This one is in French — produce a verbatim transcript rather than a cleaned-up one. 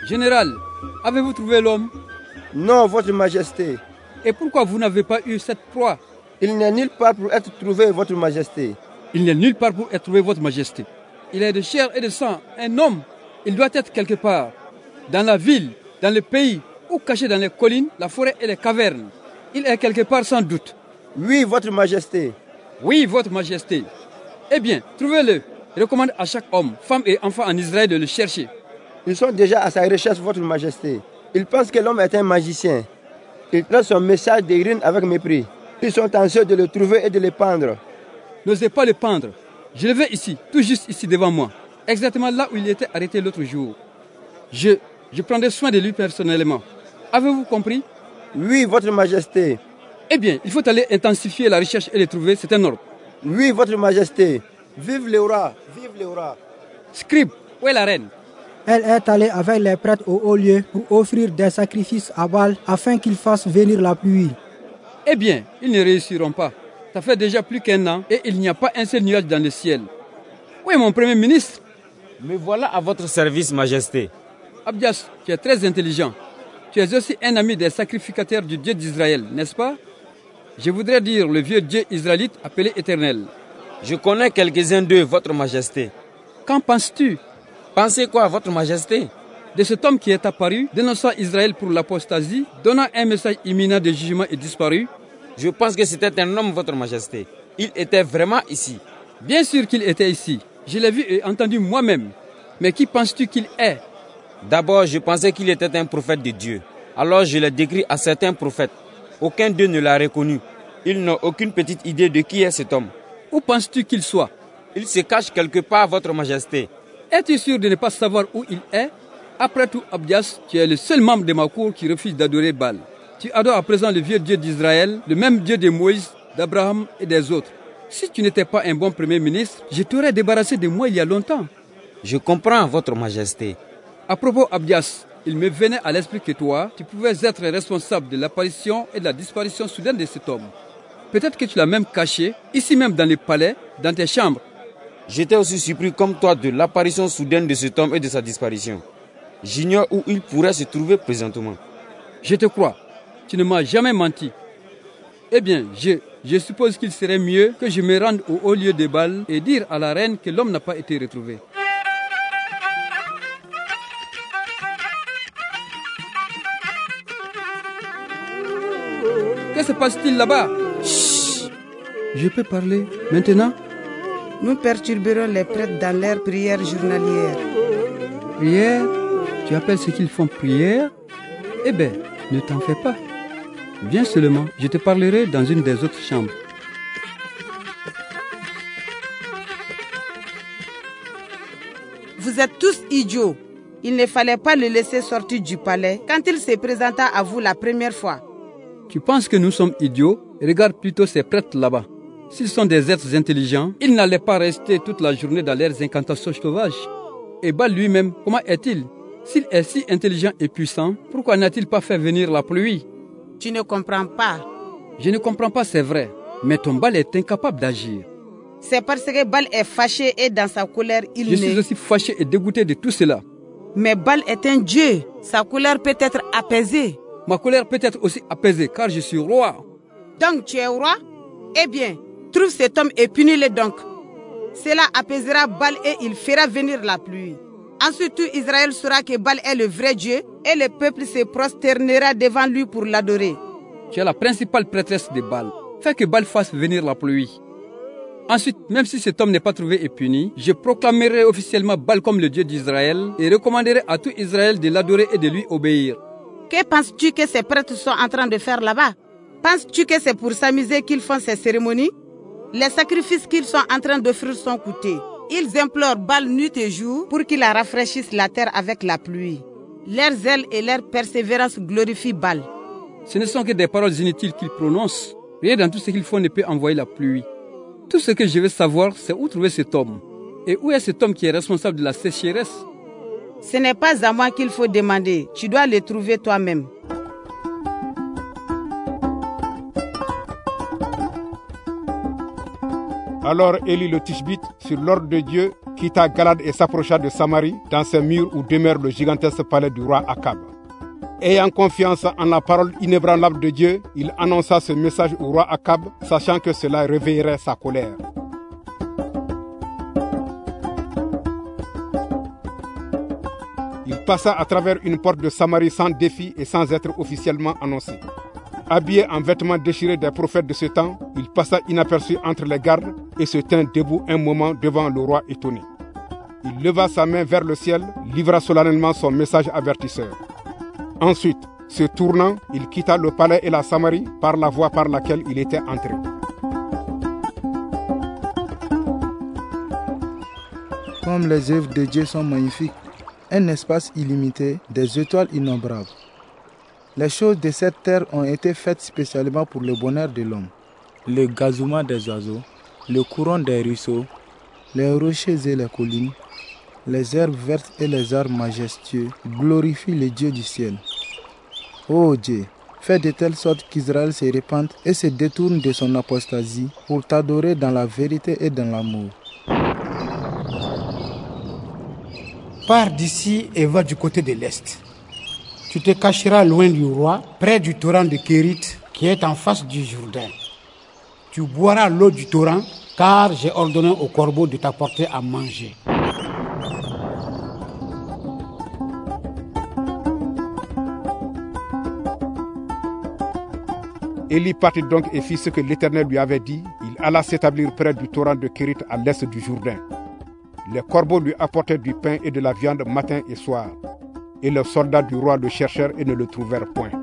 Général, avez-vous trouvé l'homme? Non, votre majesté. Et pourquoi vous n'avez pas eu cette proie? Il n'est nulle part pour être trouvé, votre majesté. Il n'est nulle part pour être trouvé, votre majesté. Il est de chair et de sang, un homme. Il doit être quelque part, dans la ville, dans le pays, ou caché dans les collines, la forêt et les cavernes. Il est quelque part sans doute. Oui, votre majesté. Oui, votre majesté. Eh bien, trouvez-le. Je recommande à chaque homme, femme et enfant en Israël de le chercher. Ils sont déjà à sa recherche, votre majesté. Ils pensent que l'homme est un magicien. Ils traitent son message d'Irine avec mépris. Ils sont anxieux de le trouver et de le pendre. N'osez pas le pendre. Je le vais ici, tout juste ici devant moi. Exactement là où il était arrêté l'autre jour. Je, je prendrai soin de lui personnellement. Avez-vous compris? Oui, votre majesté. Eh bien, il faut aller intensifier la recherche et le trouver, c'est un ordre. Oui, votre majesté. Vive le roi, vive le roi. Scribe, où est la reine? Elle est allée avec les prêtres au haut lieu pour offrir des sacrifices à Baal afin qu'ils fassent venir la pluie. Eh bien, ils ne réussiront pas. Ça fait déjà plus qu'un an et il n'y a pas un seul nuage dans le ciel. Où est mon premier ministre? Me voilà à votre service, majesté. Abdias, tu es très intelligent. Tu es aussi un ami des sacrificateurs du Dieu d'Israël, n'est-ce pas? Je voudrais dire le vieux Dieu israélite appelé Éternel. Je connais quelques-uns d'eux, votre majesté. Qu'en penses-tu? Pensez quoi, votre majesté? De cet homme qui est apparu, dénonçant Israël pour l'apostasie, donnant un message imminent de jugement et disparu. Je pense que c'était un homme, votre majesté. Il était vraiment ici. Bien sûr qu'il était ici. Je l'ai vu et entendu moi-même. Mais qui penses-tu qu'il est? D'abord, je pensais qu'il était un prophète de Dieu. Alors je l'ai décrit à certains prophètes. Aucun d'eux ne l'a reconnu. Ils n'ont aucune petite idée de qui est cet homme. Où penses-tu qu'il soit? Il se cache quelque part, votre majesté. Es-tu sûr de ne pas savoir où il est? Après tout, Abdias, tu es le seul membre de ma cour qui refuse d'adorer Baal. Tu adores à présent le vieux Dieu d'Israël, le même Dieu de Moïse, d'Abraham et des autres. Si tu n'étais pas un bon premier ministre, je t'aurais débarrassé de moi il y a longtemps. Je comprends, votre majesté. À propos, Abdias, il me venait à l'esprit que toi, tu pouvais être responsable de l'apparition et de la disparition soudaine de cet homme. Peut-être que tu l'as même caché, ici même dans le palais, dans tes chambres. J'étais aussi surpris comme toi de l'apparition soudaine de cet homme et de sa disparition. J'ignore où il pourrait se trouver présentement. Je te crois. Tu ne m'as jamais menti. Eh bien, je, je suppose qu'il serait mieux que je me rende au haut lieu de Baal et dire à la reine que l'homme n'a pas été retrouvé. Que se passe-t-il là-bas? Chut. Je peux parler maintenant? Nous perturberons les prêtres dans leur prière journalière. Prière? Tu appelles ce qu'ils font prière? Eh bien, ne t'en fais pas. Viens seulement, je te parlerai dans une des autres chambres. Vous êtes tous idiots. Il ne fallait pas le laisser sortir du palais quand il se présenta à vous la première fois. Tu penses que nous sommes idiots? Regarde plutôt ces prêtres là-bas. S'ils sont des êtres intelligents, ils n'allaient pas rester toute la journée dans leurs incantations sauvages. Et Baal lui-même, comment est-il? S'il est si intelligent et puissant, pourquoi n'a-t-il pas fait venir la pluie? Tu ne comprends pas. Je ne comprends pas, c'est vrai. Mais ton Baal est incapable d'agir. C'est parce que Baal est fâché et dans sa colère, il Je ne... suis aussi fâché et dégoûté de tout cela. Mais Baal est un dieu. Sa colère peut être apaisée. Ma colère peut être aussi apaisée car je suis roi. Donc tu es roi? Eh bien, trouve cet homme et punis-le donc. Cela apaisera Baal et il fera venir la pluie. Ensuite tout Israël saura que Baal est le vrai Dieu et le peuple se prosternera devant lui pour l'adorer. Tu es la principale prêtresse de Baal. Fais que Baal fasse venir la pluie. Ensuite, même si cet homme n'est pas trouvé et puni, je proclamerai officiellement Baal comme le Dieu d'Israël et recommanderai à tout Israël de l'adorer et de lui obéir. Que penses-tu que ces prêtres sont en train de faire là-bas? Penses-tu que c'est pour s'amuser qu'ils font ces cérémonies? Les sacrifices qu'ils sont en train d'offrir sont coûteux. Ils implorent Baal nuit et jour pour qu'il rafraîchisse la terre avec la pluie. Leur zèle et leur persévérance glorifient Baal. Ce ne sont que des paroles inutiles qu'ils prononcent. Rien dans tout ce qu'ils font ne peut envoyer la pluie. Tout ce que je veux savoir, c'est où trouver cet homme. Et où est cet homme qui est responsable de la sécheresse? Ce n'est pas à moi qu'il faut demander. Tu dois le trouver toi-même. Alors Élie le Tishbite, sur l'ordre de Dieu, quitta Galad et s'approcha de Samarie, dans ces murs où demeure le gigantesque palais du roi Akab. Ayant confiance en la parole inébranlable de Dieu, il annonça ce message au roi Akab, sachant que cela réveillerait sa colère. Il passa à travers une porte de Samarie sans défi et sans être officiellement annoncé. Habillé en vêtements déchirés des prophètes de ce temps, il passa inaperçu entre les gardes et se tint debout un moment devant le roi étonné. Il leva sa main vers le ciel, livra solennellement son message avertisseur. Ensuite, se tournant, il quitta le palais et la Samarie par la voie par laquelle il était entré. Comme les œuvres de Dieu sont magnifiques, un espace illimité, des étoiles innombrables. Les choses de cette terre ont été faites spécialement pour le bonheur de l'homme. Le gazouillement des oiseaux, le courant des ruisseaux, les rochers et les collines, les herbes vertes et les arbres majestueux glorifient le Dieu du ciel. Ô Dieu, fais de telle sorte qu'Israël se répande et se détourne de son apostasie pour t'adorer dans la vérité et dans l'amour. Pars d'ici et va du côté de l'est. Tu te cacheras loin du roi, près du torrent de Kérit, qui est en face du Jourdain. Tu boiras l'eau du torrent, car j'ai ordonné au corbeau de t'apporter à manger. Élie partit donc et fit ce que l'Éternel lui avait dit. Il alla s'établir près du torrent de Kérit à l'est du Jourdain. Les corbeaux lui apportaient du pain et de la viande matin et soir. Et les soldats du roi le cherchèrent et ne le trouvèrent point.